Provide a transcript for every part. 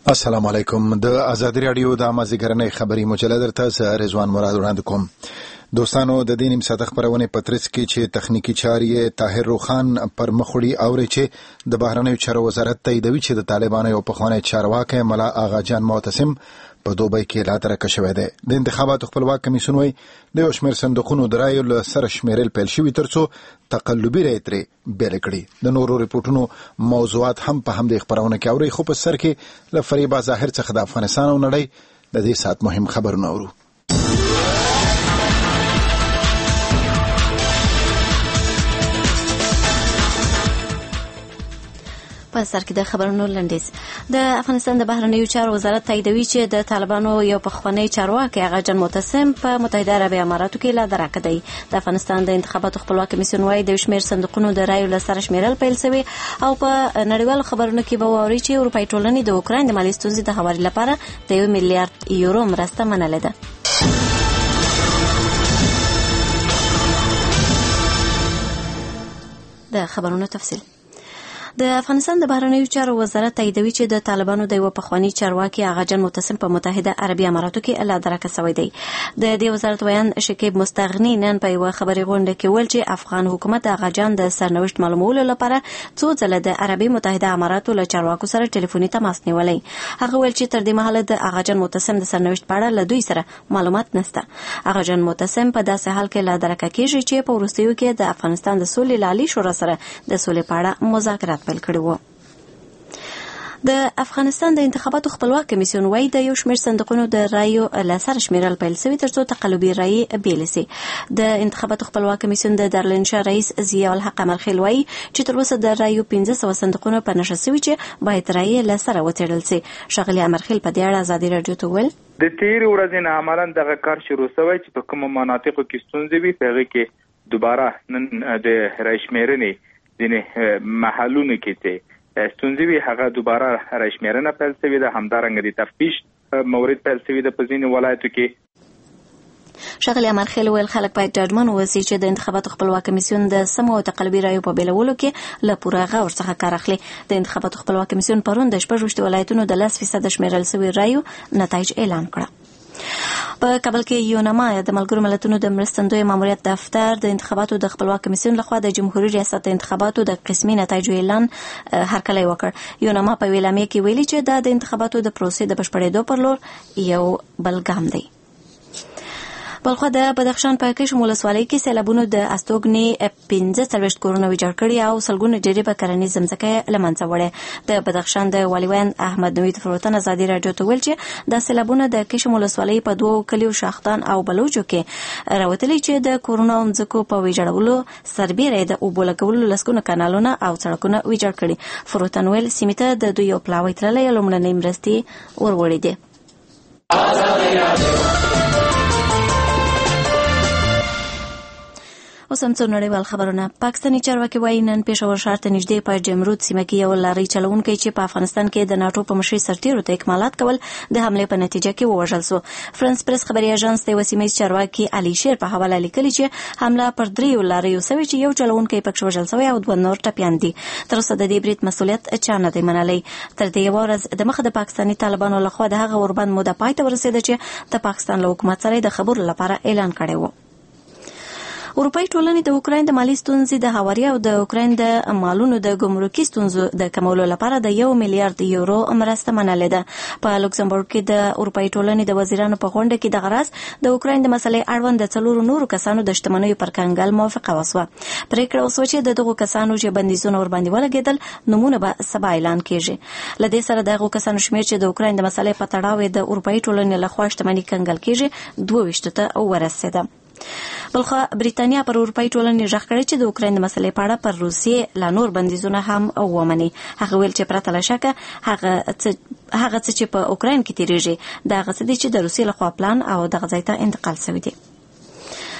السلام علیکم. د آزادی رادیو د مازیګرنۍ خبري مجله درته زه رضوان مراد وړاندې کوم. دوستانو د دې نیم ساعت خبرونه پترس کې چې تخنیکی چارې طاهر روخان پر مخوړي اوري چې د بهرنیو چارو وزارت تاییدوي چې د طالبانو یو پخوانی چارواکي ملا آغا جان معتصم په دوبۍ کې لا ترکه شوی دی. د انتخاباتو خپلواک کمیسیون وایي د یو شمېر صندوقونو د رایو له سره شمیرل پیل شوي ترڅو تقلبي رایې ترې بیل کړي. د نورو ریپورتونو موضوعات هم په همدې خبرونه کې اوري، خو په سر کې له فریبا ظاهر څخه د افغانستان او نړۍ د دې ساعت مهم خبرونه اورو. په سر کې د خبرونو لنډیز. د افغانستان د بهرنیو چارو وزارت تاییدوي چې د طالبانو یو پخوانی چارواکي آغا جان معتصم په متحده عربي اماراتو کې لا درکه دی. د افغانستان د انتخاباتو خپلواک کمیسیون وايي د شمیر صندوقونو د رایو له سره شمیرل پیل شوی او په نړیوالو خبرونو کې به واوري چې اروپایي ټولنې د اوکراین د مالي ستونزې د هواري لپاره د 1 میلیارډ یورو مرسته منلې ده. د خبرونو تفصیل. د افغانستان د بهرنیو چارو وزارت تاییدوي چې د طالبانو د یو پخوانی چارواکي آغا جان معتصم په متحده عربي اماراتو کې لا درکه شوی دی. د دې وزارت ویان شکیب مستغنی نن په یو خبري غونډه کې ویل چې افغان حکومت آغا جان د سرنوشت معلومولو لپاره څو ځله د عربي متحده اماراتو له چارواکو سره ټلیفوني تماس نیولی. هغه ویل چې تر دې مهاله د آغا جان معتصم د سرنوشت په اړه له دوی سره معلومات نشته. آغا جان معتصم په داسې حال کې لا درکه کیږي چې په وروستیو کې د افغانستان د سولې لالي شورا سره د سولې په اړه مذاکرات پیل کړي وو. د افغانستان د انتخاباتو خپلواک کمیسیون وايي د یو شمېر صندوقونو د رایو له سره شمیرل پیل شوی ترڅو تقلبي رایې بیل شي. د انتخاباتو خپلواک کمیسیون د دارالانشا رئیس ضیاء الحق امرخیل وايي چې تر اوسه د رایو 1500 صندوقونو په نشه شوي چې باید رایې له سره وڅېړل شي. ښاغلي امرخیل په دې اړه ازادي راډیو ته وویل د تیر ورځې نه عملاً دغه کار شروع شوی چې په کومو مناطقو کې ستونزې وي په هغه کې دوباره نن د رایشمیرنې ځینې محلونو کې ته ستونزې وي هغه دوباره رایشمیرنه پیل شوې ده. همدارنګه د تفتیش مورد پیل شوی ده په ځینو ولایتو کې. ښاغلي امرخیل ویل خلک باید ډاډمن واوسي چې د انتخاباتو خپلواک کمیسیون د سمو او تقلبي رایو په بیلولو کې له پوره غور څخه کار اخلي. د انتخاباتو خپلواک کمیسیون پرون د 16 ولایتونو د 10% شمیرل شوي رایو نتایج اعلان کړه. په کابل کې یونما د ملګرو ملتونو د مرستندوی ماموریت دفتر د انتخاباتو د خپلواک کمیسیون لخوا د جمهوریت ریاست انتخاباتو د قسمي نتایجو اعلان هرکلی وکړ. یونما په ویلامې کې ویلي چې د انتخاباتو د پروسې د بشپړېدو پر لور یو بل ګام دی. بلخو د بدخشان په کشم ولسوالۍ کې سیلابونو د استوګنې 15 کورونه ویجاړ کړي او سلګونه ډېرې به کرنیز ځمکه له منځه وړې. د بدخشان د والیوان احمد نوید فروتن ازادي راډیو ته ویل چې د سیلابونو د کشم ولسوالۍ په 2 کلیو شاختان او بلوچو کې راوتلي چې د کورونو ځمکو په ویجاړولو سربېره د اوبو لګولو لسګونه کانالونه او سړکونه ویجاړ کړي. فروتن ویل سیمې ته د دوی یو پلاوی تللی لومړنۍ مرستې وروړې دي. اوس هم څو نړیوال خبرونه. پاکستاني چارواکي وايي نن پېښور ښار ته نږدې په جمرود سیمه کې یو لارۍ چلوونکی چې په افغانستان کې د ناټو په مشرۍ سرتیرو ته اکمالات کول د حملې په نتیجه کې ووژل شو. فرانس پریس خبري اژانس د یوه سیمه ییز چارواکي علي شیر په حواله لیکلي چې حمله پر 3 لاریو شوې چې یو چلوونکی پکې وژل شوی او 2 نور ټپیان دي. تر اوسه د دې برید مسؤلیت چا نه دی منلی. تر دې یوه ورځ د مخه د پاکستاني طالبانو لخوا د هغه اوربند موده پای ته ورسېده چې د پاکستان له حکومت سره د خبرو لپاره اعلان کړی و. اروپایي ټولنې د اوکراین د مالي ستونزې د هواري او د اوکراین د مالونو د ګمرکي ستونزو د کمولو لپاره د 1 میلیارډ یورو مرسته منلې ده. په لوکسمبورګ کې د اروپایي ټولنې د وزیرانو په غونډه کې د غراس د اوکراین د مسلې اړوند د 4 نورو کسانو د شتمنیو پر کنګل موافقه وشوه. پریکړه وشوه چې د دغو کسانو چې بندیزونه ورباندې ولګېدل نومونه به سبا اعلان کیږي. له دې سره دغو کسانو شمېر چې د اوکراین د مسلې په تړاو د اروپایي ټولنې لخوا شتمني کنګل کیږي 22 ته ورسېده. بلخو بریتانیا پر اروپایي ټولنې ژغ کړی چې د اوکراین د مسلې په اړه پر روسیې لا نور بندیزونه هم ومني. هغه ویل چې پرته له شکه هغه څه چې په اوکراین کې تیریږي دا هغه څه دي چې د روسیې لخوا پلان او دغه ځای ته انتقال شوی دی.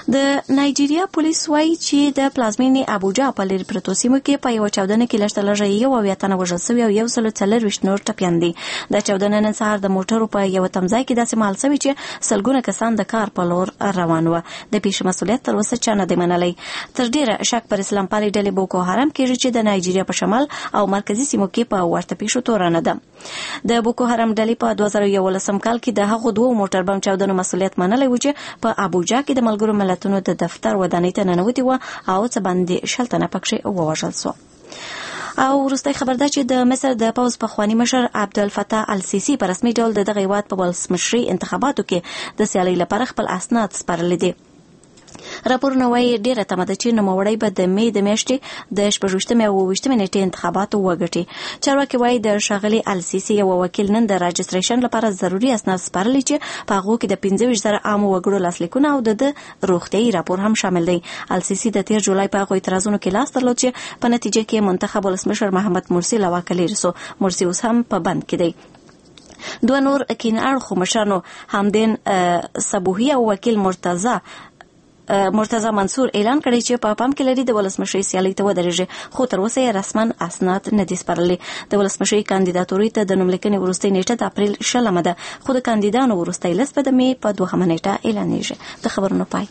د نایجیریا پولیس وایي چې د پلازمینې ابوجا په لرې پرتو سیمو کې په یوه چاودنه کې لږ تر لږه 1 تنه وژل شوي او 140 نور ټپیان دي. د چاودنې نن سهار د موټرو په یو تمځای کې داسې مهال شوي چې سلګونه کسان د کار په لور روان وو. د پیښې مسؤلیت تر اوسه چا نه دی منلی. تر ډیره شک پر اسلام پالي ډلې بوکو حرام کېږي چې د نایجیریا په شمال او مرکزي سیمو کې په ورته پیښو تورنه ده. د بوکو حرام ډلې په 2011 کال کې د هغو دوه موټر بم چاودنو مسؤلیت منلی و چې په ابوجا کې د ملګرو ملتونو د دفتر ودانۍ ته ننوتي و او څه باندې 60 تنه پکښې ووژل شو. او وروستی خبر ده چې د مصر د پوځ پخوانی مشر عبدالفتاح السیسی په رسمي ډول د دغه هیواد په ولسمشري انتخاباتو کې د سیالۍ لپاره خپل اسناد سپارلي دي. راپورونه وایي ډیره تمه ده چې نوموړی به د مې د میاشتې د 28 او 29 نیټې انتخاباتو وګټي. چارواکي وایي د ښاغلي السیسی یو وکیل نن د راجستریشن لپاره ضروري اسناد سپارلي چې په هغو کې د 15,000 عامو وګړو لاسلیکونه او د روغتیايي راپور هم شامل دی. السیسی د 13 جولای په هغو اعتراضونو کې لاس درلود چې په نتیجه کې منتخب ولسمشر محمد مرسي له واکه لرې سو. مرسي اوس هم په بند کې دی. دوه نور کین اړخو مشرانو حمدین صبوحي او وکیل مرتضی منصور اعلان کړی چې په پام کې لري د ولسمشري سیالۍ ته ودرېږي، خو تر اوسه یې رسما اسناد نه دي سپارلي. د ولسمشري کاندیداتورۍ ته د نوملیکنې وروستۍ نیټه د اپریل 20 ده، خو د کاندیدانو وروستۍ لیست به د مې په 2 نیټه اعلانېږي. د خبرونو پای.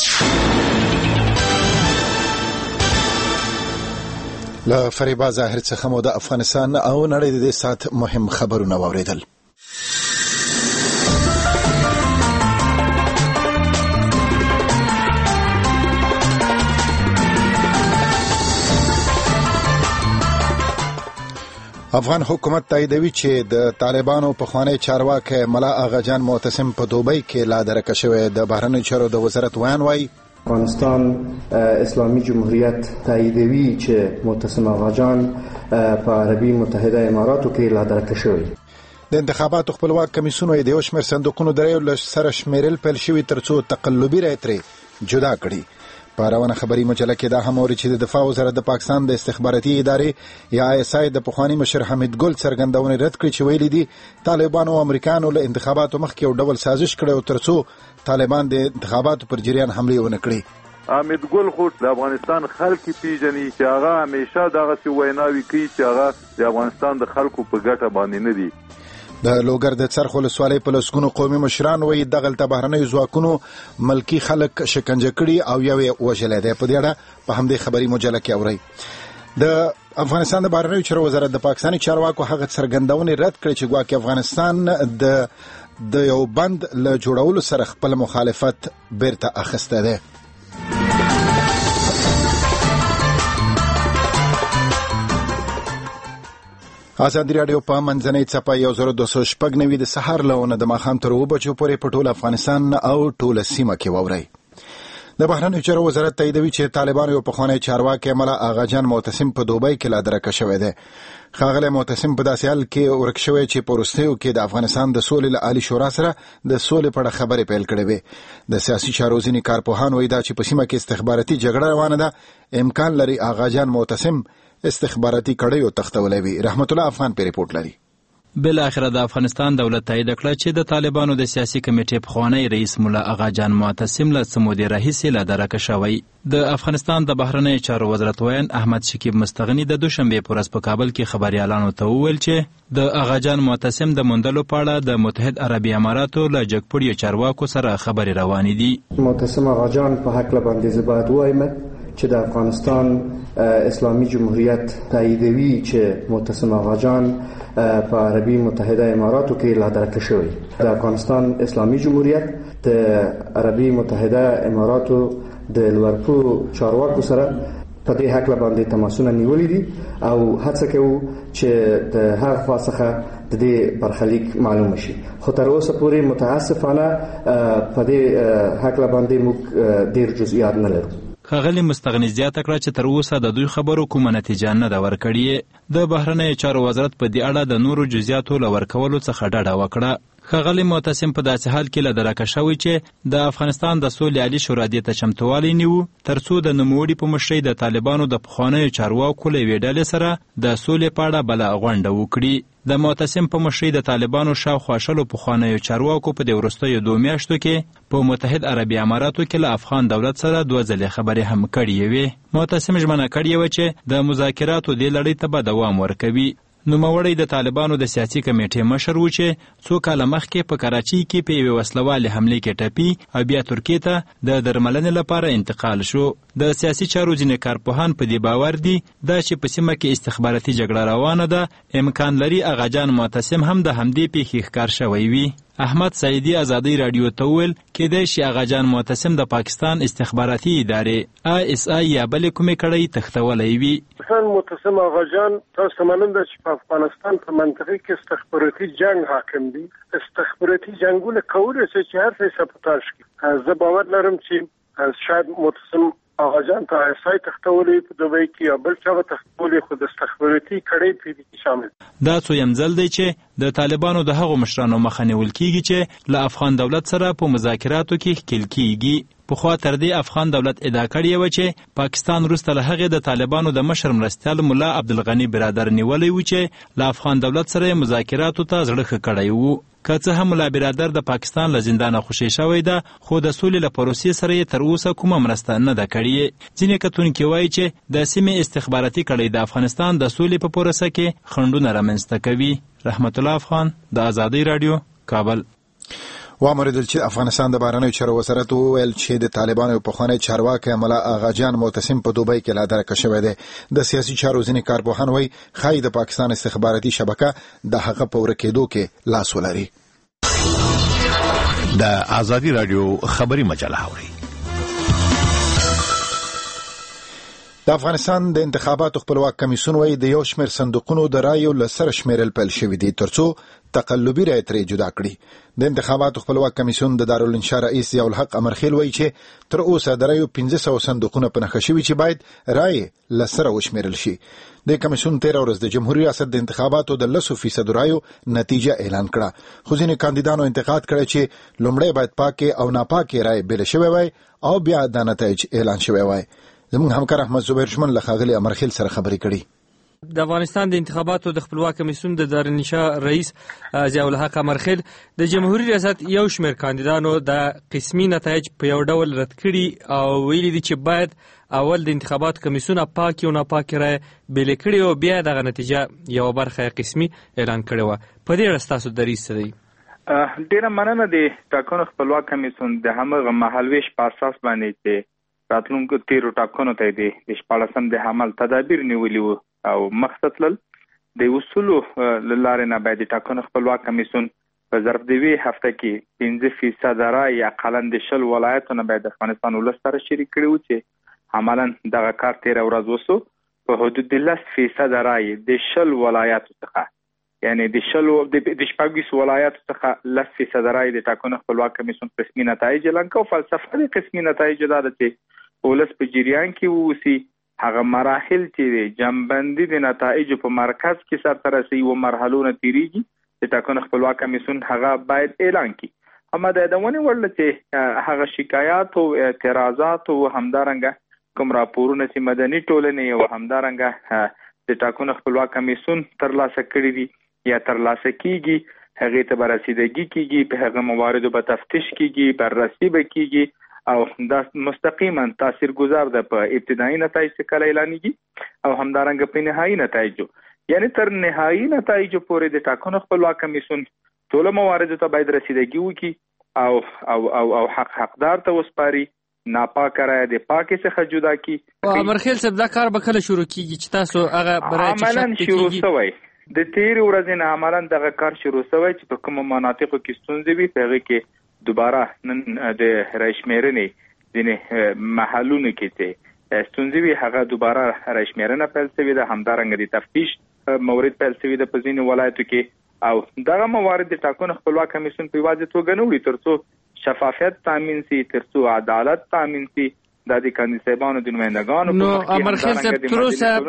له فریبا ظاهر څخه مو د افغانستان او نړۍ د دې سات مهم خبرونه واوریدل. افغان حکومت تاییدوي چې د طالبانو پخوانی چارواکی ملا آغاجان معتصم په دوبۍ کې لا درکه شوی. د بهرنیو چارو د وزارت ویان وایي افغانستان اسلامی جمهوریت تاییدوي چې معتصم آغاجان په عربي متحده اماراتو کې لا درکه شوی. د انتخاباتو خپلواک کمیسیون د یو شمېر صندوقونو درې له سره شمیرل پیل شوي ترڅو تقلبي رایې ترې جدا کړي. په روانه خبري مجله کې دا هم اوري چې د دفاع وزارت د پاکستان د استخباراتي ادارې یا ISI د پخوانی مشر حمید ګل څرګندونه رد کړې چې ویلي دي طالبانو او امریکایانو له انتخاباتو مخکې یو ډول سازش کړی او ترڅو طالبان د انتخاباتو پر جریان حمله ونه کړي. حمید ګل خو د افغانستان خلک پیژني چې هغه همیشه دغه څه ویناوي کوي چې هغه د افغانستان د خلکو په ګټه باندې نه دي. د لوګر د څرخ ولسوالۍ په لسګونو قومي مشران وایي دغلته بهرنیو ځواکونو ملکي خلک شکنجه کړي او یو یې وژلی دی. په دې اړه په همدې خبري مجله کې اورئ. د افغانستان د بهرنیو چارو وزارت د پاکستاني چارواکو هغه څرګندونې رد کړې چې ګواکې افغانستان د یو بند له جوړولو سره خپل مخالفت بیرته اخیسته دی. ازادي راډیو په منځنۍ څپه 1296 د سهار له د ماښام تر 2 بجو پورې په ټول افغانستان او ټول سیمه کې واورئ. د بهرنیو چارو وزارت تاییدوي چې طالبانو یو پخوانی چارواکی ملا آغاجان معتصم په دوبۍ کې لا درکه شوی دی. ښاغلی معتصم په داسې حال کې ورک شوی چې په وروستیو کې د افغانستان د سولې له عالي شورا سره د سولې په اړه خبرې پیل کړې وې. د سیاسي چارو ځینې کارپوهان وایي دا چې په سیمه کې استخباراتي جګړه روانه ده امکان لري آغاجان معتصم استخباراتي کړیو تختولی وي. رحمت الله افغان په ریپورت لري. بل اخر د افغانستان دولت تایید کړ چې د طالبانو د سیاسي کمیټې پخوانی رئیس مولا آغاجان معتصم له سمودي راهیسې له درکه شوی. د افغانستان د بهرنیو چارو وزارت ویان احمد شکیب مستغنی د دوشنبه پر ورځ په کابل کې خبريالانو ته وویل چې د آغاجان معتصم د موندلو په اړه د متحد عربي اماراتو له جګپوړي چارواکو سره خبرې روانې دي. معتصم آغاجان په حق له باندې زباد وایم چې د افغانستان اسلامی جمهوریت تاییدوي چې معتصم آغاجان په عربي متحده اماراتو کې لا درکه شوی. د افغانستان اسلامی جمهوریت د عربي متحده اماراتو د لوړپو چارواکو سره په دې حق باندې تماسونه نیولې دي او هڅه کوي چې د هغه فاصله د دې برخلیک معلوم شي. خو تر اوسه پورې متاسفانه په دې حق باندې موږ ډیر جزئیات نه لرو. ښاغلي مستغني زیاته کړه چې تر اوسه د دوی خبرو کومه نتیجه نه ده ورکړې. د بهرنیو چارو وزارت په دې اړه د نورو جزئیاتو له ورکولو څخه ډډه وکړه. ښاغلی معتصم په داسې حال کې له درکه شوی چې د افغانستان د سولې عالي شورا دې ته چمتووالی نیو ترڅو د نوموړي په مشرۍ د طالبانو د پخوانیو چارواکو له یوې ډلې سره د سولې په اړه بله غونډه وکړي. د معتصم په مشرۍ د طالبانو شاوخوا شلو پخوانیو چارواکو په دې وروستیو 2 میاشتو کې په متحد عربي اماراتو کې له افغان دولت سره 2 ځلې خبرې هم کړې وې. معتصم ژمنه کړې وه چې د مذاکراتو دې لړۍ ته به دوام ورکوي. نوموړی د طالبانو د سیاسي کمیټې مشر و چې 2 کاله مخکې په کراچۍ کې په یوې وسلوالې حملې کې ټپي او بیا ترکیې ته د درملنې لپاره انتقال شو. د سیاسي چارو ځینې کارپوهان په دې باور دي دا چې په سیمه کې استخباراتي جګړه روانه ده امکان لري اغاجان معتصم هم د همدې پیښې ښکار شوی وي. احمد سعیدی ازادي رادیو ته وویل کېدای شي اغاجان معتصم د پاکستان استخباراتي ادارې ISI یا بلې کومې کړۍ تښتولی وي. معتصم اغاجان تاسو معلوم ده چې په افغانستان په منطقه کې استخباراتي جنگ حاکم دي. استخباراتي جنگونه کولی شي چې هر څه سبوتاژ کړي. زه باور لرم چې شاید معتصم اغاجان ته ISI تښتولی په دوبۍ کې یا بل چا تښتولی خو د استخباراتي کړۍ په دې کې شامل. دا څویم ځل دی چې د طالبانو د هغو مشرانو مخه نیول کیږي چې له افغان دولت سره په مذاکراتو کې ښکیل کیږي. پخوا تر دې افغان دولت ادعا کړې وه چې پاکستان وروسته له هغې د طالبانو د مشر مرستیال ملا عبدالغني برادر نیولی و چې له افغان دولت سره یې مذاکراتو ته زړه ښه کړی و. که څه هم ملا برادر د پاکستان له زندانه خوشی شوی ده خو د سولې له پروسې سره یې تر اوسه کومه مرسته نه ده کړې. ځینې کتونکي وایي چې د سیمې استخباراتي کړۍ د افغانستان د سولې په پروسه کې خنډونه رامنځته کوي. رحمت الله افغان د ازادۍ رادیو کابل. واوریدل چې افغانستان د بهرنیو چارو وزارت وویل چې د طالبانو پخوانی چارواکی ملا اغاجان معتصم په دوبۍ کې لا درکه شوی دی. د سیاسي چارو ځینې کارپوهان وایي ښایي د پاکستان استخباراتي شبکه د هغه په ورکېدو کې لاس ولري. د ازادي رادیو خبري مجله اوري. د افغانستان د انتخاباتو خپلواک کمیسیون وایي د یو شمېر صندوقونو د رایو له سره شمیرل پیل شوي دي ترڅو تقلبي رایې ترې جدا کړي. د انتخاباتو خپلواک کمیسیون د دارالانشا رئیس ضیاءالحق امرخیل وایي چې تر اوسه د رایو 1500 صندوقونه په نښه شوي چې باید رایې له سره وشمیرل شي. د کمیسیون 13 ورځ د جمهوریت ریاست د انتخاباتو د 10% رایو نتیجه اعلان کړه. خو ځینې کاندیدانو انتقاد کړی چې لومړی باید پاکې او ناپاکې رایې بیل شوی وای او بیا د نتایج اعلان شوی وای. زموږ همکار احمد زبیر شمن له ښاغلي امرخیل سره خبرې کړي. د افغانستان د انتخاباتو د خپلواک کمیسیون د دارالانشا رئیس ضیاءالحق امرخیل د جمهوریت ریاست یو شمېر کاندیدانو د قسمي نتایج په یو ډول رد کړي او ویلي دي چې باید اول د انتخاباتو کمیسیون پاکي او ناپاکي رایې بیل کړي او بیا دغه نتیجه یو برخه قسمي اعلان کړي و. په دې اړه ستاسو دریځ څه دی؟ ډیره مننه. د ټاکنو خپلواک کمیسیون د همغه مهالویش په اساس باندې چې راتلونکو 13 ټاکنو ته د 14 د عمل تدابیر نیولي وو او مقصد لل د اصولو لاره نه باید ټاکنو خپلواک کمیسیون په ظرف د وی هفته کې 15% رای اقل د 10 ولایتونو باید افغانستان ولستره شریک کړي و چې عملاً دغه کار 13 ورځ وسو په حدود 10% رای د 10 ولایتو څخه یعنی د 10 ولایتو څخه 10% رای د ټاکنو خپلواک کمیسیون قسمي نتایج اعلان کړ. فلسفه د قسمي نتایج دا ده چې ولس په جریان کې ووسی هغه مراحل چې جنبندي د نتایج په مرکز کې سره رسي او مرحلونه تیریږي چې ټاکنو خپلواک کمیسیون هغه باید اعلان کړي. اما د ادمونی ورل چې هغه شکایات او اعتراضات او همدارنګه کوم راپورونه چې مدني ټولنې او همدارنګه د ټاکنو خپلواک کمیسیون ترلاسه کړي دي یا ترلاسه کیږي هغه ته برسیدګي کیږي په هغه مواردو به تفتیش کیږي بررسي به کیږي او دا مستقیما تاثیرگذار ده په ابتدایي نتایج څخه اعلانېږي او همدارنګه په نهایي نتایجو یعنی تر نهایي نتایجو پورې د ټاکنو خپلواک کمیسیون ټول موارد ته باید رسیدګي وکړي او حقدار ته وسپاري ناپاکه رای د پاکي څخه جدا کی. امرخیل صاحب دا کار به کله شروع کیږي چې تاسو هغه برای عملاً شروع شوی د 13 ورځې نه عملاً دغه کار شروع شوی چې په کوم مناطقو کې ستونزې وي په هغه کې دوباره نن د رایشمیرنې ځینې محلونو کې چې ستونزې وي هغه دوباره رایشمیرنه پیل شوې ده. همدارنګه د تفتیش مورد پیل شوې ده په ځینې ولایتو کې او دغه موارد د ټاکنو خپلواک کمیسیون په یوازې توګه نه وړي ترڅو شفافیت تامین شي ترڅو عدالت تامین شي دا د کاندید صاحبانو د نمائندګانو نو امرخیل صاحب تر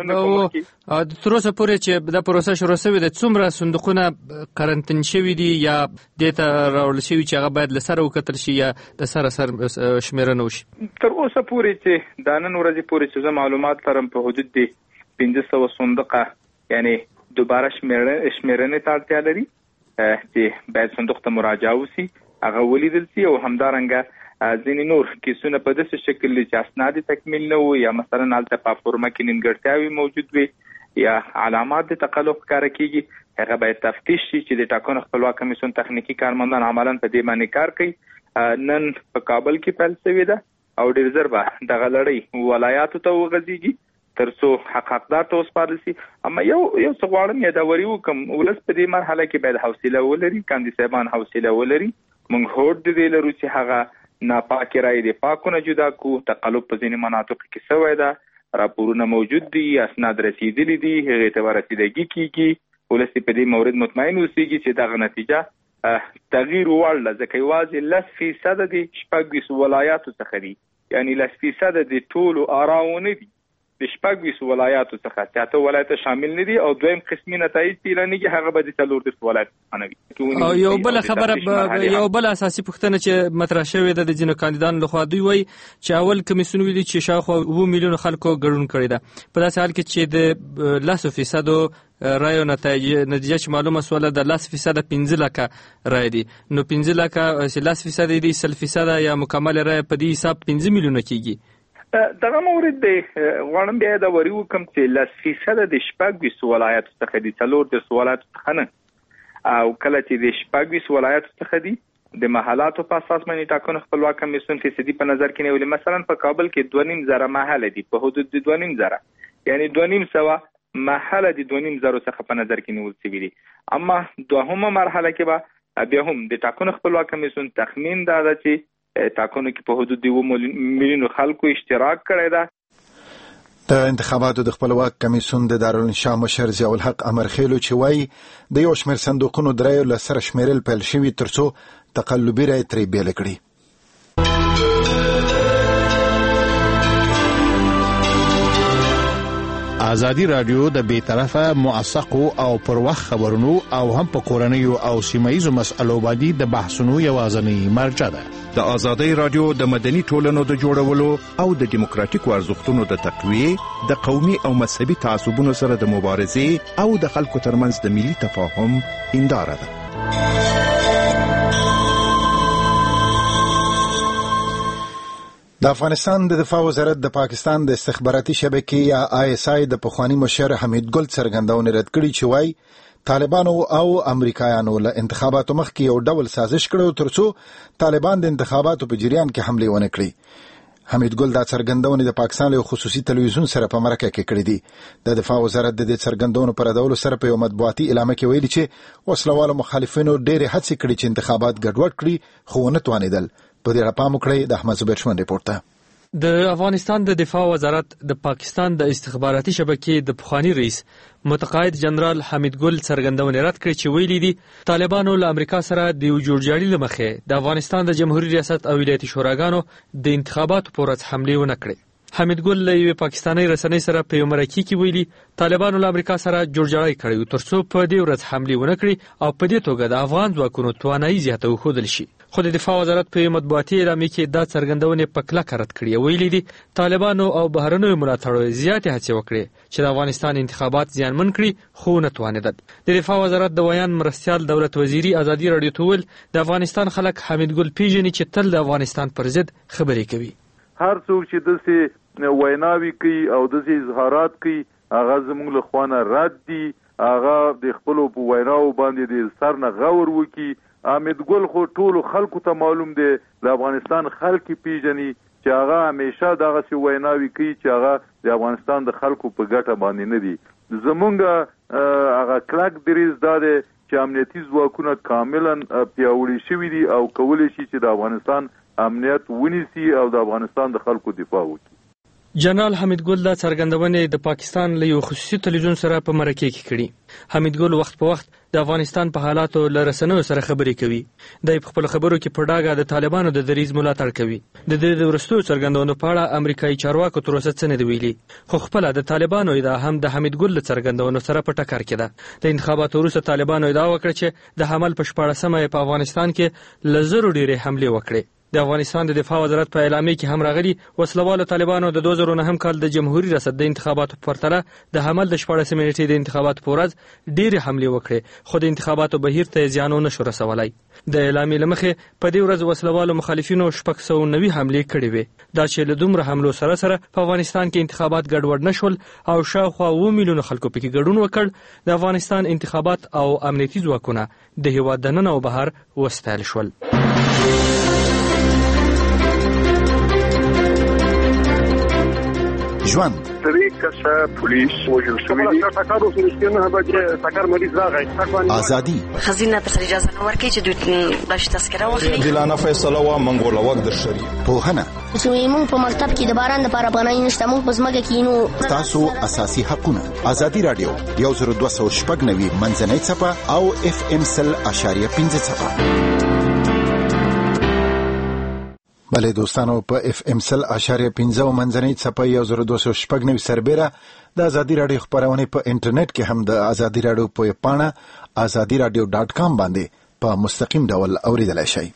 اوسه پورې چې د پروسه شروع شوې ده څومره صندوقونه قرنطین شوي دي یا دته راوړل شوي چې هغه باید لسره وکتل شي یا د سره شمیرنه وشي؟ تر اوسه پورې چې د نن ورځې پورې چې معلومات لرم په حدود د 1500 صندوقه یعنی دوباره شمیرنې ته اړتیا لري چې باید صندوق ته مراجعه وشي، هغه ولیدل شي او همدارنګه ځینې نور کیسونه په داسې شکل چې اسناد تکمیل نه وي یا مثلا هلته په فورمه کې نیمګړتیاوې موجود وي یا علامات د تقلب ښکاره کیږي، هغه باید تفتیش شي چې د ټاکنو خپلواک کمیسیون تخنیکي کارمندان عملاً په دې باندې کار کوي. نن په کابل کې پیل شوې ده او ډېر ژر به دغه لړۍ ولایاتو ته وغځېږي ترڅو حقدار ته وسپارل شي. اما یو څه غواړم یادوري وکړم، ولس په دې مرحله کې باید حوصله ولري، کاندید صاحبان حوصله ولري. موږ هوډ دې لرو چې هغه ناپاکي رای د پاکونه جدا کو. تقلب په ځینې مناطقو کې شوی ده، راپورونه موجود دي، اسناد رسیدلي دي، هغې ته به رسیدګي کیږي. ولس په دې مورد مطمئن اوسېږي چې دغه نتیجه تغییر وړ ده، ځکه یوازې 10% د 26 ولایاتو څخه دي، یعنی 10% د ټولو آراونه دي. د 26 ولایاتو څخه 8 ولایت شامل نه دي او دویم قسمي نتایج اعلانېږي، هغه به د 14 ولایت څخه وي. او یو بل خبره، یو بل اساسي پوښتنه چې مطرح شوې ده د ځینو کاندیدانو لخوا، دوی وایي چې اول کمیسیون ویلي چې شاوخوا 2 میلیون خلکو ګډون کړی ده، په داسې حال کې چې د 10% رایو نتیجه چې معلومه سوله د 10% 15 لکه رای دي، نو 15 لکه 10% دي 100% یا مکمل رای په دې حساب 15 میلیونه کیږي. دغه مورد دی غواړم بیا دا وری وکم چې 10% د 26 ولایت څخه دي، 14 ولایت څخه نه، او کله چې د 26 ولایت څخه دي د محلاتو په اساس باندې ټاکنو خپلواک کمیسیون فیصدي په نظر کې نیولې. مثلا په کابل کې 2.5 محله دي، په حدود د 2.5 یعنی 2.5 محله د 2.5 څخه په نظر کې نیول شوي دي. اما دوهمه مرحله کې به بیا هم د ټاکنو خپلواک کمیسیون تخمین دا ده چې ټاکنو کې په حدود 2 میلیون خلکو اشتراک کړی ده. د انتخاباتو د خپلواک کمیسیون د دارالانشا مشر ضیاء الحق امرخیلو چې وایي د یو شمېر صندوقونو درایو له سره شمیرل پیل شوي ترڅو تقلبي رایې ترې بیله کړي. ازادي رادیو د بیطرفه موثقو او پر وخت خبرونو او هم په کورنیو او سیمایي مسألو باندې د بحثونو یوازینی مرجع ده. د ازادي رادیو د مدني ټولنو د جوړولو او د دیموکراتیکو ارزښتونو د تقویه، د قومي او مذهبي تعصبونو سره د مبارزې او د خلکو ترمنځ د ملي تفاهم هنداره ده. د افغانستان د دفاع وزارت د پاکستان د استخباراتي شبکې یا ISI د پخوانی مشر حمید ګل څرګندونه رد کړې چې وايي طالبانو او امریکایانو له انتخاباتو مخکې یو ډول سازش کړو ترڅو طالبان د انتخاباتو په جریان کې حمله ونه کړي. حمید ګل دا څرګندونه د پاکستان له خصوصي تلویزیون سره په مرکه کې کړې دي. د دفاع وزارت د دې څرګندونو پر ډول سره په یو مطبوعاتي اعلامیه کې ویلي چې وسلوالو مخالفینو ډېر هڅې کړې چې انتخابات ګډوډ کړي خو ونه توانیدل. په دې اړه پام وکړئ. د احمد زبیر شمن ریپورت ده. د افغانستان د دفاع وزارت د پاکستان د استخباراتي شبکې د پخوانی رئیس متقاعد جنرال حمید ګل څرګندونه رد کړې چې ویلي دي طالبانو له امریکا سره د یو جوړجاړي لمخې د افغانستان د جمهوریت ریاست او ولایتي شوراګانو د انتخاباتو پر ورځ حمله ونه کړې. حمید ګل له یوې پاکستاني رسنۍ سره په یو مرکه کې ویلي طالبانو له امریکا سره جوړجاړی کړی ترڅو په دې ورځ حمله ونه کړي او په دې توګه د افغان ځواکونو توانایي زیاته وښودل شي. خو د دفاع وزارت په مطبوعاتي اعلامیه کې دا څرګندونه په کلکه رد کړې. ویلي دي طالبانو او بهرنیو ملاتړو زیاتې هڅې وکړې چې د افغانستان انتخابات زیانمن کړي خو نه توانیدل. د دفاع وزارت د بیان مرستیال دولت وزیری ازادي رادیو ته ویل د افغانستان خلک حمید ګل پیژني چې تل د افغانستان پر ضد خبرې کوي. هر څوک چې داسې ویناوي کوي او داسې اظهارات کوي هغه زموږ له خوا نه رد دي. هغه د خپلو په ویناو باندې د سر نه غور وکړي. حمید ګل خو ټولو خلکو ته معلوم دی، د افغانستان خلک پیژني چې هغه همیشه دغسې ویناوي کوي چې هغه د افغانستان د خلکو په ګټه باندې نه دي. زمونږ هغه کلک دریځ دا دی چې امنیتي ځواکونه کاملا پیاوړي شوي دي او کولی شي چې د افغانستان امنیت ونیسي او د افغانستان د خلکو دفاع وکړي. جنرال حمید ګل د څرګندونې د پاکستان له یو خصوصي تلویزیون سره په مرکه کې کړي. حمید ګل وخت په وخت د افغانستان په حالاتو له رسنیو سره خبرې کوي. د خپل خبرو کې په ډاګه د طالبانو د دریځ ملاتړ کوي. د دې د وروستیو څرګندونو په اړه امریکایي چارواکو تر اوسه څه نه دی ویلي، خو خپله د طالبانو ادعا هم د حمید ګل له څرګندونو سره په ټکر کې ده. د انتخاباتو وروسته طالبانو ادعا وکړه چې د حمل په 14مه په افغانستان کې له زرو ډېرې حملې وکړې. د افغانستان د دفاع وزارت په اعلامیه کې هم راغلي وسلوالو طالبانو د 2009 کال د جمهوریت ریاست د انتخاباتو په پرتله د حمل د 14 نیټې د انتخاباتو په ورځ ډېرې حملې وکړې، خو د انتخاباتو بهیر ته زیان نه شو رسولای. د اعلامیې له مخې په دې ورځ وسلوالو مخالفینو 690 حملې کړې وې. دا چې له دومره حملو سره سره په افغانستان کې انتخابات ګډوډ نشول او شاوخوا 2 میلیونه خلکو پکې ګډون وکړ. د افغانستان انتخابات او امنیتي ځواکونه د هیواد دننه او بهر وستایل شول. ژوند طریقه پولیس وجل شوی دی ټاکارو سره به ټاکار مریض راغی ازادي خزینه پر اجازه نو ورکړي چې دوی باش تذکره واخلي. دلانه فیصله وا منګول وخت د شری پوهنه چې موږ په مکتب کې د باران لپاره بنای نشته، موږ په ځمکه کې نو تاسو اساسي حقونه. ازادي رادیو 102.9 منځنۍ صفه او FM 100.5 صفه. بله دوستانو په FM 100.5 منځنۍ صفه 102.9 سربېره د ازادي رادیو خبرونه په انټرنیټ کې هم د ازادي رادیو په پاڼه azadiradio.com باندې په مستقیم ډول اوریدلای شئ.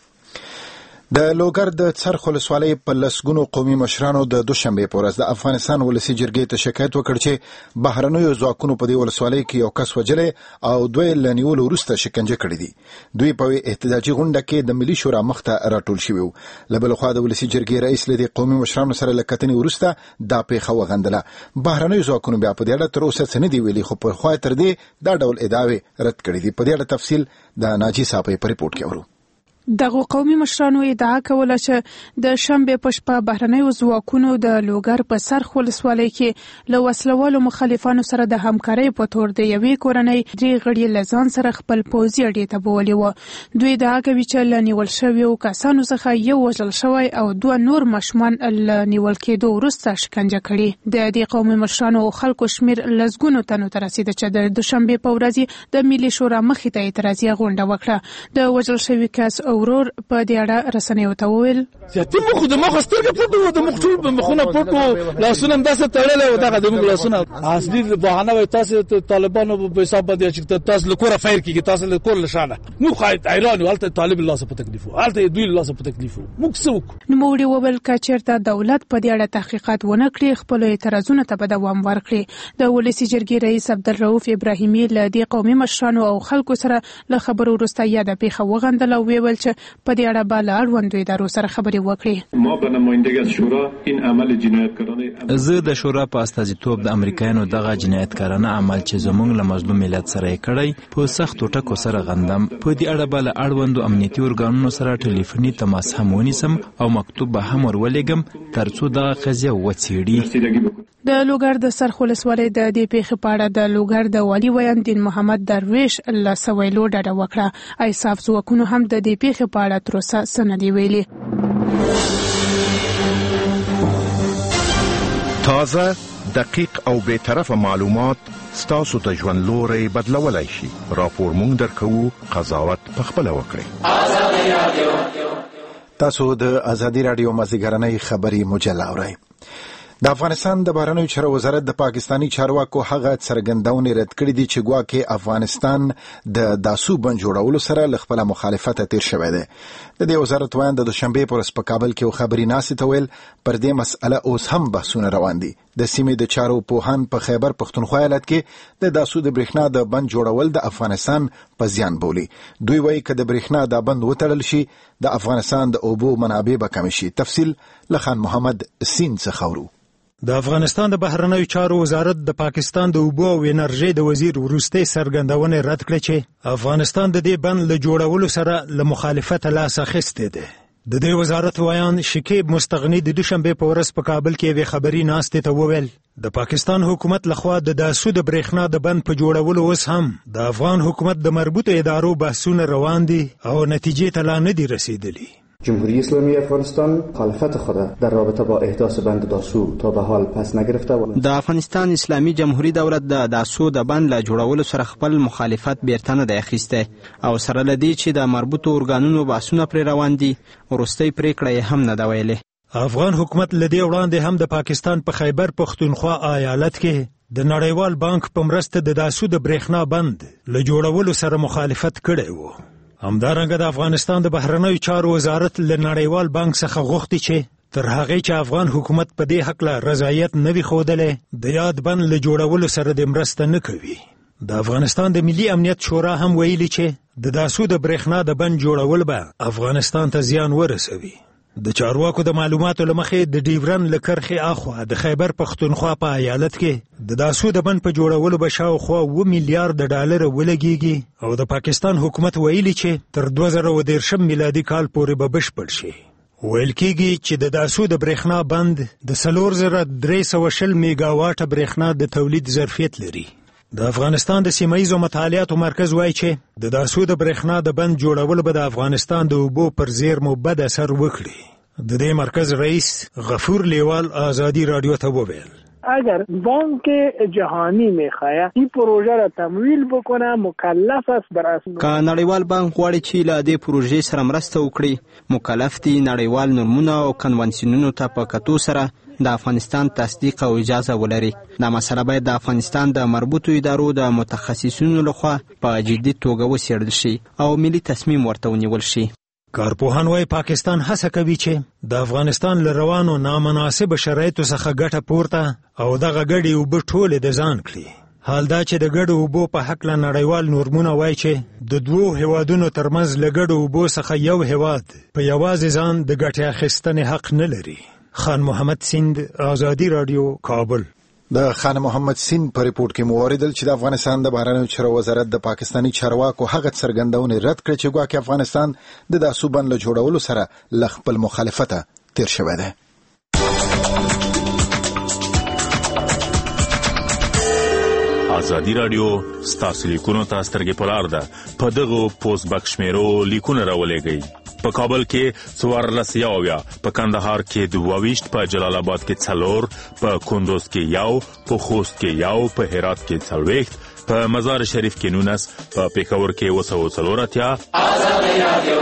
د لوګر د څرخ ولسوالۍ په لسګونو قومي مشرانو د دوشنبه په ورځ د افغانستان ولسی جرګې ته شکایت وکړ چې بهرنیو ځواکونو په دې ولسوالۍ کې یو کس وجلې او دوی له نیولو وروسته شکنجه کړې دي. دوی په احتجاجي غونډه کې د ملي شورا مخته راټول شوي وو. له بل خوا د ولسی جرګې رئیس له دې قومي مشرانو سره له کتنې وروسته دا پیښه وغندله. بهرنیو ځواکونو بیا په دې اړه تر اوسه څه نه دي ویلي، خو پر خوا تر دې دا ډول ادعاوې رد کړې دي. په دې اړه تفصیل د ناجی صاحب په ریپورت کې اورو. دغه قومي مشرانو ادعا کوله چې د شنبه په شپه بهرنیو ځواکونو د لوګر په څرخ ولسوالۍ کې له وسلوالو مخالفانو سره د همکارۍ په تور د یوې کورنۍ 3 غړي له ځان سره خپل پوځي اډې ته بولي وو. دوی ادعا کوي چې له نیول شویو کسانو څخه یو وژل شوی او 2 نور ماشومان له نیول کېدو وروسته شکنجه کړي. د دې قومي مشرانو او خلکو شمیر لزګونو تنو ته رسیده چې د دوشنبه په ورځ د ملي شورا مخې ته اعتراضي غونډه وکړه. د وژل شوی کس ورور په دې اړه رسنیو ته وویل چې موږ د مخ سترګې پټو د مخ ټول په مخونه پټو لاسونه داسې تړلې و دغه د موږ لاسونه اصلي بهانه وي. تاسو طالبانو په حساب باندې چې تاسو له کوره فایر کیږي، تاسو له کور لشانه موږ خایت ایران ولته طالب الله په تکلیف ولته دوی الله په تکلیف موږ څوک نو موږ وویل کچېرته دولت په دې اړه تحقیقات ونه کړي، خپل اعتراضونه ته به دوام ورکړي. د ولسی جرګې رئیس عبدالرؤف ابراهیمي له دې قومي مشرانو او خلکو سره له خبرو وروسته یاد پیښه وغندل او ویل چې په دې اړه به له اړوندو ادارو سره خبرې وکړي. ما به نمایندګۍ از شورا این عمل جنایتکارانه زه د شورا په استازیتوب د امریکایانو دغه جنایتکارانه عمل چې زموږ له مظلوم ملت سره کړی په سختو ټکو سره غندم. په دې اړه به له اړوندو امنیتي ارګانونو سره ټلیفوني تماس هم ونیسم او مکتوب به هم ورولېږم ترڅو دغه قضیه وڅېړي. د لوګر د څرخ ولسوالۍ د دې پیښې په اړه د لوګر د والي ویان دین محمد درویش له سویلو ډډه وکړه. ایساف ځواکونو هم د دې پیښې په اړه تر اوسه څه نه دي ویلي. تازه دقیق او بے طرفه معلومات ستاسو ته ژوند لوري بدلولای شي. راپور مونږ درکو، قضاوت پخپله وکړئ. تاسو د ازادي رادیو مازیګرنۍ خبري مجله اورئ. د افغانستان د بهرنیو چارو وزارت د پاکستانی چارواکو هغه څرګندونې رد کړې دي چې ګواکې افغانستان د داسو بند جوړولو سره له خپل مخالفت تیر شوی دی. د دې وزارت وایي د دوشنبه پر ورځ په کابل کې خبري ناسې ته ویل پر دې مسأله اوس هم بحثونه روان دي. د سیمې د چارو پوهان په خیبر پښتونخوا ایالت کې د داسو د برېښنا د بند جوړول د افغانستان په زیان بولي. دوی وایي چې د برېښنا د بند وتړل شي د افغانستان د اوبو منابع به کم شي. تفصیل لخان محمد سین څخه اورو. د افغانستان د بهرنیو چارو وزارت د پاکستان د اوبو او انرژي د وزیر وروستي څرګندونه رد کړه چې افغانستان د دې بند له جوړولو سره له مخالفت لاس اخیسته ده. د دې وزارت وایان شکیب مستغنی د دوشنبه په ورځ په کابل کې وی خبري ناشته ته وویل د پاکستان حکومت لخوا د داسو د برېښنا د بند په جوړولو اوس هم د افغان حکومت د مربوطه ادارو بحثونه روان دي او نتیجې ته لا نه دي رسیدلي. جمهوری اسلامی افغانستان مخالفت خود در رابطه با احداث بند داسو تا به حال پس نگرفته. د افغانستان اسلامي جمهوریت دولت د داسو د بند له جوړولو سره خپل مخالفت بیرته نه دی اخیستی او سره له دې چې د مربوطو ارګانونو بحثونه پرې روان دي وروستۍ پریکړه یې هم نه ده ویلې. افغان حکومت له دې وړاندې هم د پاکستان په خیبر پختونخوا ایالت کې د نړیوال بانک په مرسته د داسو د برېښنا بند له جوړولو سره مخالفت کړی و. همدارنګه د افغانستان د بهرنیو چارو وزارت له نړیوال بانک څخه غوښتي چې تر هغې چې افغان حکومت په دې هکله رضایت نه وي ښودلی د یاد بند له جوړولو سره د مرسته نه کوي. د افغانستان د ملي امنیت شورا هم ویلي چې د داسو د برېښنا د بند جوړول به افغانستان ته زیان ورسوي. د چارواکو د معلوماتو له مخې د ډیورن له کرښې اخوا د خیبر پختونخوا په ایالت کې د داسو د بند په جوړولو به شاوخوا 2 میلیارډ ډالر ولګیږي او د پاکستان حکومت ویلي چې تر 2013 میلادي کال پورې به بشپړ شي. ویل کېږي چې د داسو د برېښنا بند د 4320 میګاواټه برېښنا د تولید ظرفیت لري. د افغانستان د سیمایي مطالعاتو مرکز وایي چې د داسو د برېښنا د بند جوړول به د افغانستان د اوبو پر زیرمو بد اثر وکړي. د دې مرکز رئیس غفور لیوال آزادی رادیو ته وویل اگر بانک جهانی میخواه این پروژه را تمویل بکنه مکلف است بر اساس که نړیوال بانک غواړي چې له دې پروژې سره مرسته وکړي مکلف دي نړیوال نورمونه او کنوانسیونونو ته په کتو سره د افغانستان تصدیق او اجازه ولري. دا مسله باید د افغانستان د مربوطو ادارو د متخصصینو لخوا په جدي توګه وڅېړل شي او ملي تصمیم ورته ونیول شي. کارپوهان وايي پاکستان هڅه کوي چې د افغانستان له روانو نامناسب شرایطو څخه ګټه پورته او دغه ګډې اوبه ټولې د ځان کړي. حال دا چې د ګډو اوبو په هکله نړیوال نورمونه وایي چې د دوو هیوادونو ترمنځ له ګډو اوبو څخه یو هیواد په یوازې ځان د ګټې اخیستنې حق نه لري. خان محمد سیند، آزادی رادیو، کابل. د خان محمد سین په ریپورت کې موریدل چې د افغانستان د بهرنیو چارو وزارت د پاکستانی چارواکو هغه څرګندونې رد کړې چې ګواکې افغانستان د داسو بند له جوړولو سره له خپل مخالفته تیر شوی دی. آزادی رادیو ستاسو لیکونو ته سترګې په لار ده. په دغو پوسټ بکس شمیرو لیکونه راولېږئ. په کابل کې 14 په کندهار کې 22 په جلال آباد کې 4 په کندوز کې 1 په خوست کې 1 په هرات کې 40 په مزار شریف کې 19 په پېښور کې 240. آزادی رادیو.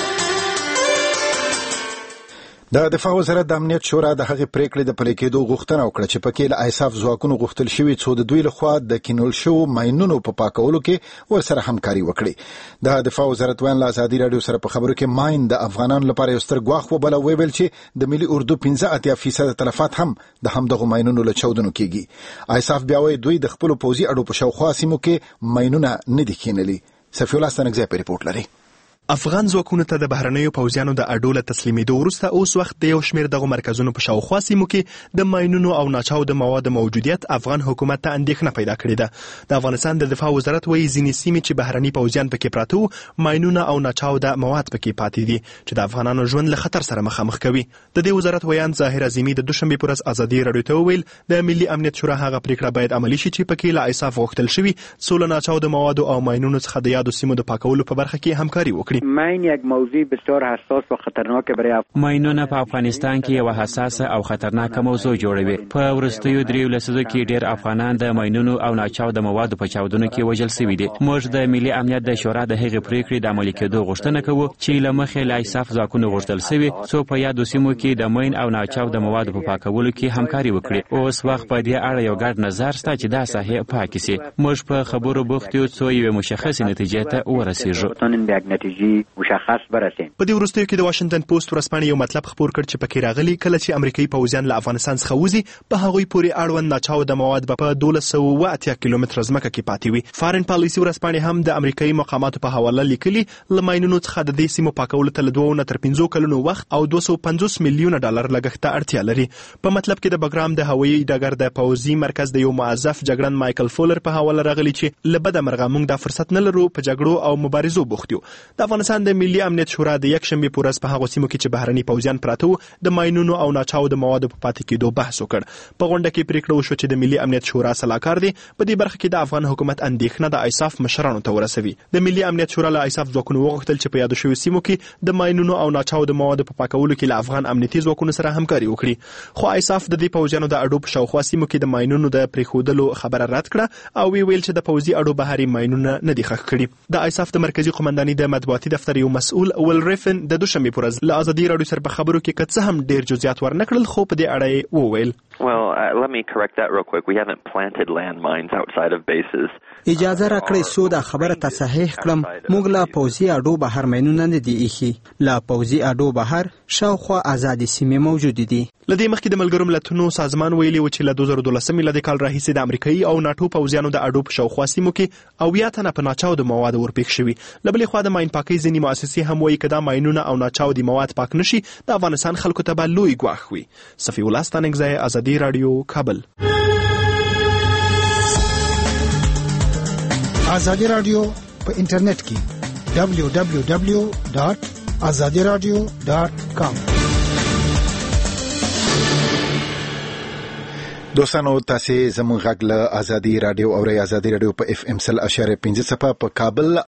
د دفاع وزارت د امنیت شورا د هغې پریکړې د پلي کېدو غوښتنه وکړه چې پکې له ایساف ځواکونو غوښتل شوي څو د دوی لخوا د کینول شوو ماینونو په پاکولو کې ورسره همکاري وکړي. د دفاع وزارت ویان له آزادي راډیو سره په خبرو کې ماین د افغانانو لپاره یو ستر ګواښ وبله ویل چې د ملي اردو 85% تلفات هم د همدغو ماینونو له چاودنو کېږي. ایساف بیا وایي دوی د خپلو پوځي اډو په شاوخوا سیمو کې ماینونه نه دي کینلي. صفي الله ستانکزی په ریپورټ لري. افغان ځواکونو ته د بهرنیو پوځیانو د اډو له تسلیمېدو وروسته اوس وخت د یو شمېر دغو مرکزونو په شاوخوا سیمو کې د ماینونو او ناچاودو موادو موجودیت افغان حکومت ته اندېښنه پیدا کړې ده. د افغانستان د دفاع وزارت وایي ځینې سیمې چې بهرني پوځیان پکې پراته وو ماینونه او ناچاوده مواد پکې پاتې دي چې د افغانانو ژوند له خطر سره مخامخ کوي. د دې وزارت ویان ظاهر عظیمي د دوشنبې پر ورځ آزادي راډیو ته وویل د ملي امنیت شورا هغه پریکړه باید عملي شي چې پکې له ایساف غوښتل شوي څو له ناچاوده موادو او ماینونو څخه د یادو سیمو د پاکولو په برخه کې همکاري وکړي. موضوع بسیار حساس و خطرناک برای ماینونه په افغانستان کې یو حساسه او خطرناک موضوع جوړوي. په وروستیو 3 لسیزو کې ډېر افغانان د ماینونو او ناچاوده موادو په چاودنو کې وژل شوي دي. موږ د ملي امنیت د شورا د هغې پریکړې د عملي کېدو غوښتنه کوو چې له مخې له ایساف ځواکونو غوښتل شوي څو په یادو سیمو کې د ماین او ناچاوده موادو په پاکولو کې همکاري وکړي. اوس وخت په دې اړه یو ګډ نظر شته چې دا ساحې پاکې شي. موږ په خبرو بوخت یو څو یوې مشخصې نتیجې ته ورسېږو. په دې وروستیو کې د واشنگټن پوسټ ورځپاڼې یو مطلب خپور کړ چې پکې راغلي کله چې امریکایي پوځیان له افغانستان څخه وځي په هغوی پورې اړوند ناچاوده مواد به په 1280 کیلومتره ځمکه کې پاتې وي. فارن پالیسي ورځپاڼې هم د امریکایي مقاماتو په حواله لیکلي له ماینونو څخه د دې سیمو پاکولو ته له 2 نه تر 5 کلونو وخت او 250 میلیونه ډالر لګښت ته اړتیا لري. په مطلب کې د بګرام د هوایي ډګر د پوځي مرکز د یو معزف جګړن مایکل فولر په حواله راغلي چې له بده مرغه موږ دا فرصت نه لرو په جګړو او مبارزو بوخت یو. د افغانستان د ملي امنیت شورا د یک شنبه پورز په هغه سیمو کې چې بهرني پوځیان پراته وو د ماینونو او ناچاو د موادو په پاتې کېدو بحث وکړ. په غونډه کې پریکړه وشوه چې د ملي امنیت شورا سلاکار دی په دې برخه کې د افغان حکومت اندېښنه د ایساف مشرانو ته ورسوي. د ملي امنیت شورا له ایساف ځواکونو وغوښتل چې په یادو شویو سیمو کې د ماینونو او ناچاو د موادو په پاکولو کې له افغان امنیتي ځواکونو سره همکاري وکړي. خو ایساف د دې پوځیانو د اډو په شاوخوا سیمو کې د ماینونو د پریښودلو خبره رد کړه او ویل چې د پوځي اډو بهري ماینونه نه دي ښخ کړي. د ایساف د مرکزی قومندانۍ د مطبوعاتي دفتر یو مسؤل ول ریفن د دوشنبه پورز له ازادي راډیو سره په خبرو کې کڅ هم ډیر جزئیات ورنکړل خو په دې اړه وویل. Well, let me correct that real quick. We haven't planted landmines outside of bases. اجازه راکړئ څو دا خبره ته صحیح کړم. موږ لا پوځي اډو بهر ماینونه نه دي ایښي. لا پوځي اډو بهر شاوخوا آزادې سیمې موجودې دي. لدې مخکې د ملګرو ملتونو سازمان ویلي و چې له 2012 میلادي کال راهیسې د امریکایي او ناتو پوځیانو د اډو په شاوخوا سیمو کې 80 تنه په ناچاو د موادو ورپېښ شوي. له بلې خوا د ماین پاکۍ ځینې مؤسسې هم وایي که دا ماینونه او ناچاو د مواد پاک نشي د افغانستان خلکو ته به لوی ګواښ وي. صفي الله ستانکزی، ازادي راډیو، کابل. ازادي راډیو په انټرنیټ کې www.azadiradio.com. دوستانو تاسو زموږ غږ له ازادي رادیو او ری ازادي رادیو په اف ام 100.5 په کابل